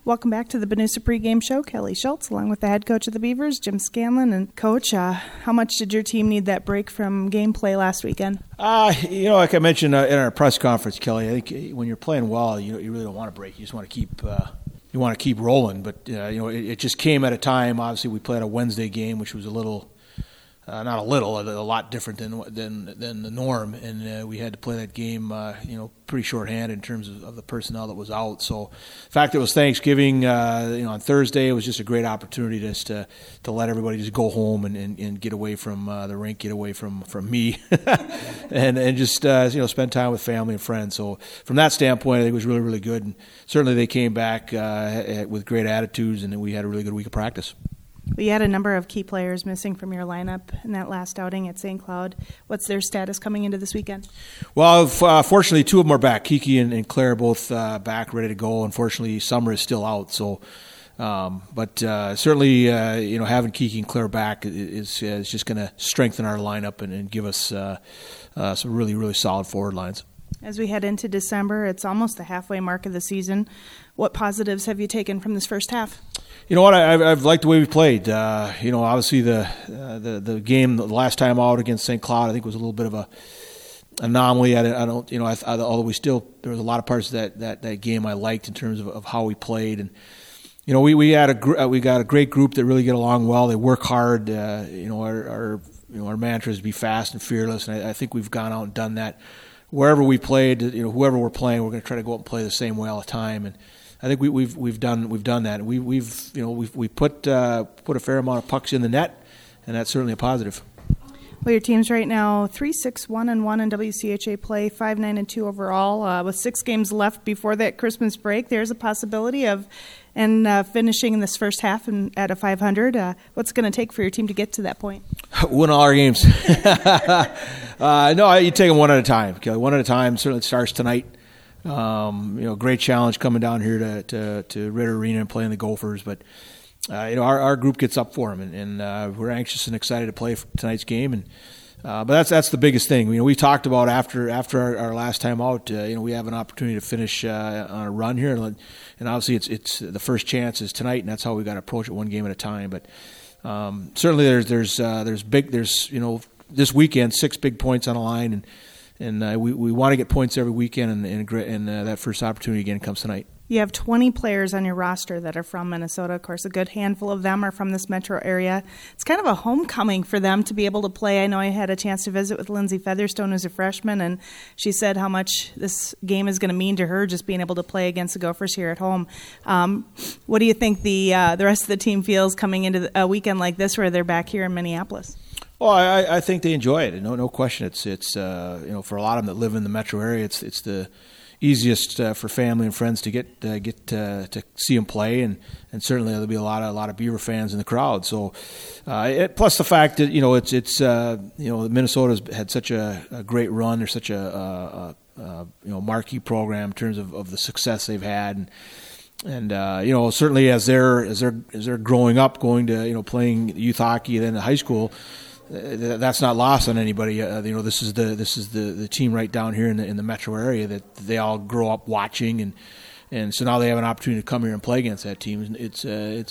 Welcome back to the Benusa pregame show. Kelly Schultz, along with the head coach of the Beavers, Jim Scanlon. And Coach, how much did your team need that break from gameplay last weekend? Like I mentioned in our press conference, Kelly, I think when you're playing well, you really don't want to break. You just want to keep rolling. But it just came at a time. Obviously, we played a Wednesday game, which was a lot different than the norm, and we had to play that game, pretty shorthand in terms of the personnel that was out. So, the fact that it was Thanksgiving, on Thursday, it was just a great opportunity just to let everybody just go home and get away from the rink, get away from me, and just spend time with family and friends. So, from that standpoint, I think it was really, really good, and certainly they came back with great attitudes, and we had a really good week of practice. We had a number of key players missing from your lineup in that last outing at St. Cloud. What's their status coming into this weekend? Well, fortunately, two of them are back. Kiki and Claire are both back, ready to go. Unfortunately, Summer is still out. So, but certainly, having Kiki and Claire back is just going to strengthen our lineup and give us some really, really solid forward lines. As we head into December, it's almost the halfway mark of the season. What positives have you taken from this first half? You know what? I've liked the way we played. Obviously the game the last time out against St. Cloud, I think was a little bit of a anomaly. Although there was a lot of parts of that game I liked in terms of how we played, and we got a great group that really get along well. They work hard. Our mantra is be fast and fearless, and I think we've gone out and done that. Wherever we played, whoever we're playing, we're going to try to go out and play the same way all the time, and I think we've done that. We've put a fair amount of pucks in the net, and that's certainly a positive. Well, your team's right now 3-6-1-1 in WCHA play, 5-9-2 overall. With 6 games left before that Christmas break, there's a possibility of finishing in this first half at a 500. What's it going to take for your team to get to that point? Win all our games. No, you take them one at a time. Okay? One at a time. Certainly starts tonight. Great challenge coming down here to Ritter Arena and playing the Gophers, but our group gets up for them, and we're anxious and excited to play for tonight's game. But that's the biggest thing. We talked about after our last time out. We have an opportunity to finish on a run here, and obviously it's the first chance is tonight, and that's how we got to approach it, one game at a time. But certainly there's this weekend 6 big points on the line, and we want to get points every weekend, and that first opportunity again comes tonight. You have 20 players on your roster that are from Minnesota. Of course, a good handful of them are from this metro area. It's kind of a homecoming for them to be able to play. I know I had a chance to visit with Lindsay Featherstone, who's a freshman, and she said how much this game is going to mean to her, just being able to play against the Gophers here at home. What do you think the rest of the team feels coming into a weekend like this where they're back here in Minneapolis? Well, I think they enjoy it. No question. It's for a lot of them that live in the metro area, it's the easiest for family and friends to get to see them play, and certainly there'll be a lot of Beaver fans in the crowd. So, plus the fact that Minnesota's had such a great run. They're such a marquee program in terms of the success they've had, and certainly as they're growing up, going to playing youth hockey, then high school. That's not lost on anybody. This is the team right down here in the metro area that they all grow up watching, and so now they have an opportunity to come here and play against that team. It's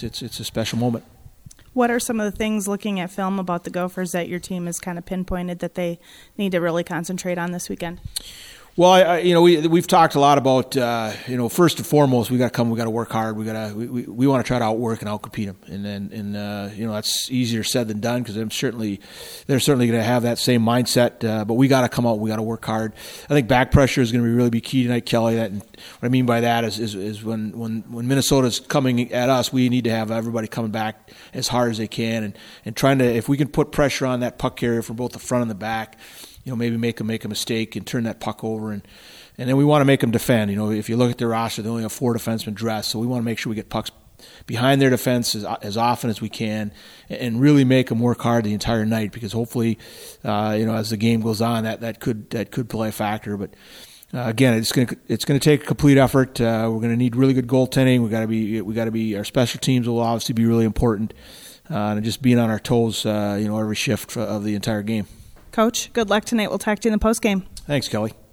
a special moment. What are some of the things, looking at film about the Gophers, that your team has kind of pinpointed that they need to really concentrate on this weekend? Well, we've talked a lot about first and foremost we got to work hard. We want to try to outwork and outcompete them, and that's easier said than done because they're certainly going to have that same mindset. But we got to come out. We got to work hard. I think back pressure is going to be key tonight, Kelly. What I mean by that is when Minnesota's coming at us, we need to have everybody coming back as hard as they can and trying to, if we can put pressure on that puck carrier from both the front and the back. Maybe make them make a mistake and turn that puck over, and then we want to make them defend. If you look at their roster, they only have 4 defensemen dressed, so we want to make sure we get pucks behind their defense as often as we can, and really make them work hard the entire night. Because hopefully, as the game goes on, that could play a factor. But again, it's going to take a complete effort. We're going to need really good goaltending. We got to be our special teams will obviously be really important, and just being on our toes, every shift of the entire game. Coach, good luck tonight. We'll talk to you in the postgame. Thanks, Kelly.